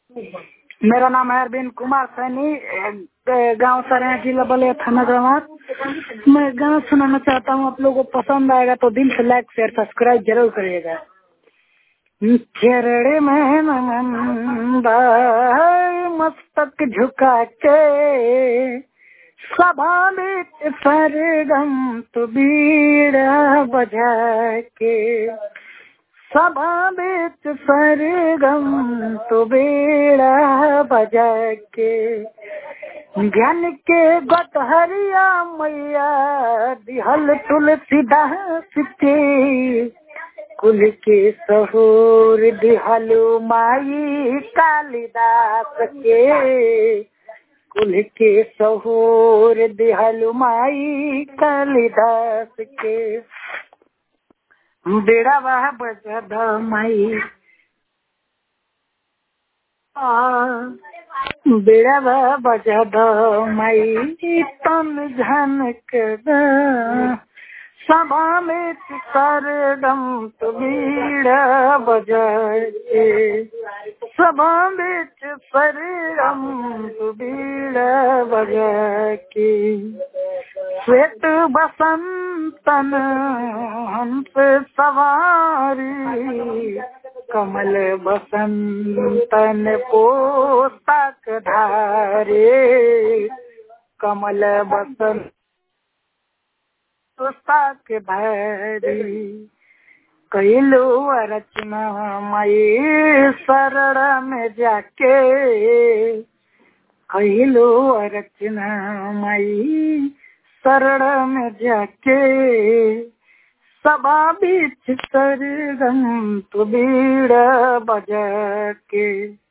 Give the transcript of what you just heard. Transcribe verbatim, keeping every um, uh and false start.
मेरा नाम है अरविंद कुमार सैनी, गांव सरेहा, जिला बलिया, थाना जमात। मैं गाना सुनाना चाहता हूँ, आप लोगों को पसंद आएगा तो दिल से लाइक शेयर सब्सक्राइब जरूर करिएगा। चरण में नमन मस्तक झुका के, सभा में सरगम तो बीड़ा बजा के, सभा में सरगम तो बेड़ा बजा के, ज्ञान के गठहरिया मैया दिहल तुलसीदास के, कुल के सहूर दिहलु माई कालिदास के, कुल के सहूर दिहलु माई कालिदास के। बेड़ा वह बजद माई, बेड़ा वह बजद माई तन झनक, सभा में सरगम तो बीड़ा बजाए, सभा में सरगम तो बीड़ा बजा के, श्वेत बसंतन हंस सवारी, कमल बसंतन पोतक धारे, कमल बसंत पुस्तक धारी, कैलू रचना माई शरण में जाके, कैलू रचना माई शरण में जाके, सभा बीच सरगम तो बीड़ा बजा के।